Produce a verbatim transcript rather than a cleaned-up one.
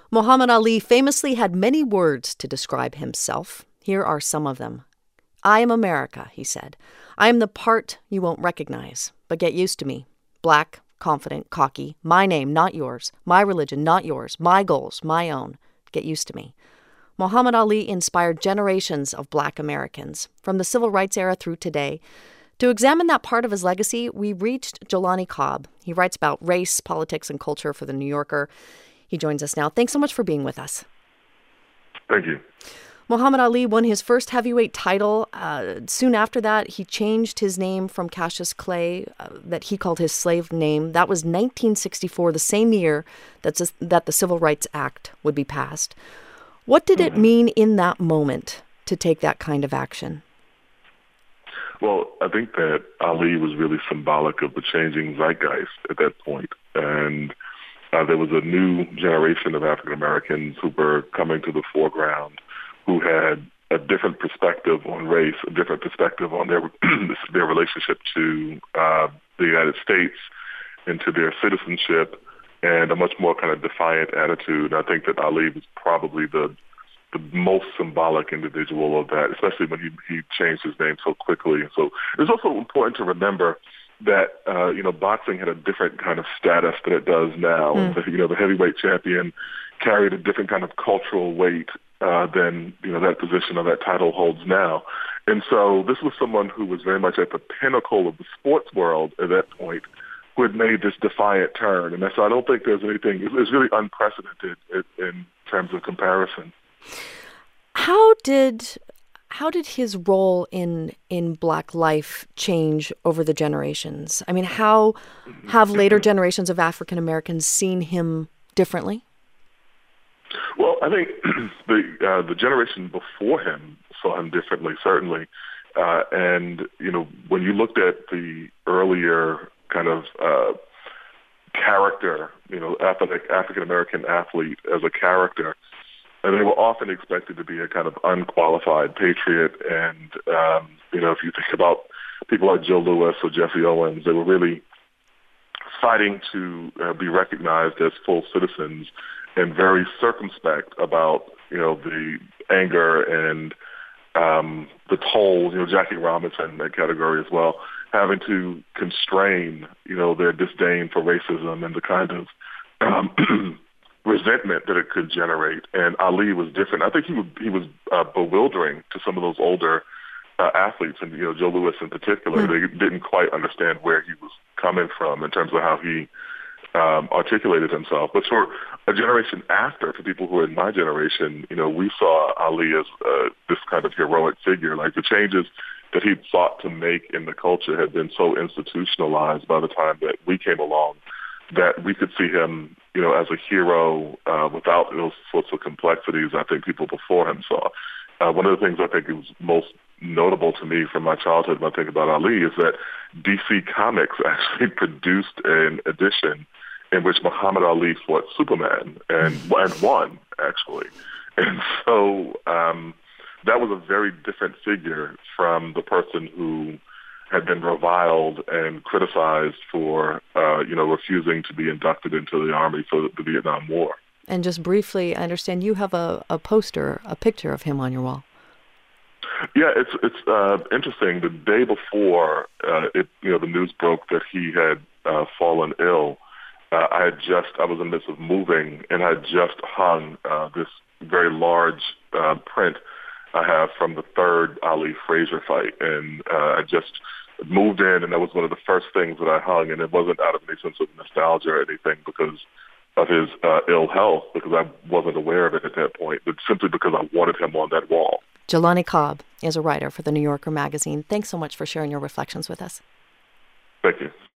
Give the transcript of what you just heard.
Muhammad Ali famously had many words to describe himself. Here are some of them. "I am America," he said. "I am the part you won't recognize, but get used to me. Black, confident, cocky. My name, not yours. My religion, not yours. My goals, my own. Get used to me." Muhammad Ali inspired generations of Black Americans, from the civil rights era through today. To examine that part of his legacy, we reached Jelani Cobb. He writes about race, politics, and culture for The New Yorker. He joins us now. Thanks so much for being with us. Thank you. Muhammad Ali won his first heavyweight title. Uh, soon after that, he changed his name from Cassius Clay, uh, that he called his slave name. That was nineteen sixty-four, the same year that's a, that the Civil Rights Act would be passed. What did it mean in that moment to take that kind of action? Well, I think that Ali was really symbolic of the changing zeitgeist at that point. And uh, there was a new generation of African Americans who were coming to the foreground, who had a different perspective on race, a different perspective on their their relationship to uh, the United States and to their citizenship, and a much more kind of defiant attitude. I think that Ali was probably the the most symbolic individual of that, especially when he, he changed his name so quickly. So it's also important to remember that, uh, you know, boxing had a different kind of status than it does now. Mm. You know, the heavyweight champion carried a different kind of cultural weight uh, than, you know, that position or that title holds now. And so this was someone who was very much at the pinnacle of the sports world at that point, who had made this defiant turn. And so I don't think there's anything, it's really unprecedented in, in terms of comparison. How did how did his role in in Black life change over the generations? I mean, how have later generations of African Americans seen him differently? Well, I think the uh, the generation before him saw him differently, certainly. Uh, and, you know, when you looked at the earlier kind of uh, character, you know, athletic African American athlete as a character, and they were often expected to be a kind of unqualified patriot. And, um, you know, if you think about people like Joe Louis or Jesse Owens, they were really fighting to uh, be recognized as full citizens and very circumspect about, you know, the anger and um, the toll, you know, Jackie Robinson in that category as well, having to constrain, you know, their disdain for racism and the kind of um, resentment that it could generate. And Ali was different. I think he was, he was uh, bewildering to some of those older uh, athletes, and, you know, Joe Louis in particular. Mm-hmm. They didn't quite understand where he was coming from in terms of how he um, articulated himself. But for a generation after, for people who are in my generation, you know, we saw Ali as uh, this kind of heroic figure. Like, the changes that he sought to make in the culture had been so institutionalized by the time that we came along that we could see him, you know, as a hero uh, without those sorts of complexities I think people before him saw. Uh, one of the things I think is most notable to me from my childhood when I think about Ali is that D C Comics actually produced an edition in which Muhammad Ali fought Superman and, and won, actually. And so um, that was a very different figure from the person who had been reviled and criticized for, uh, you know, refusing to be inducted into the Army for the Vietnam War. And just briefly, I understand you have a, a poster, a picture of him on your wall. Yeah, it's it's uh, interesting. The day before, uh, it you know, the news broke that he had uh, fallen ill. Uh, I had just I was in the midst of moving, and I had just hung uh, this very large uh, print I have from the third Ali Frazier fight, and uh, I just moved in, and that was one of the first things that I hung, and it wasn't out of any sense of nostalgia or anything because of his uh, ill health, because I wasn't aware of it at that point, but simply because I wanted him on that wall. Jelani Cobb is a writer for The New Yorker magazine. Thanks so much for sharing your reflections with us. Thank you.